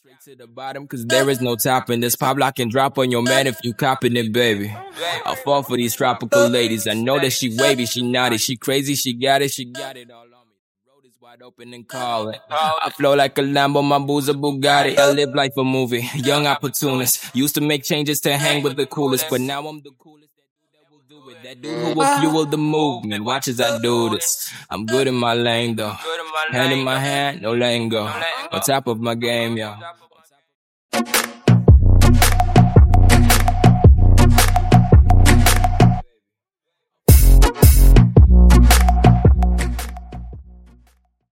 Straight to the bottom, cause there is no topping this. Pop lock and drop on your man if you copping it, baby. I fall for these tropical ladies. I know that she wavy, she naughty, she crazy, she got it all on me. Road is wide open and calling. I flow like a Lambo, my boo's a Bugatti. I live like a movie, young opportunist. Used to make changes to hang with the coolest, but now I'm the coolest. That dude who will fuel the movement. Watch as I do this. I'm good in my lane though. Hand in my hand, no lingo. On top of my game, yo.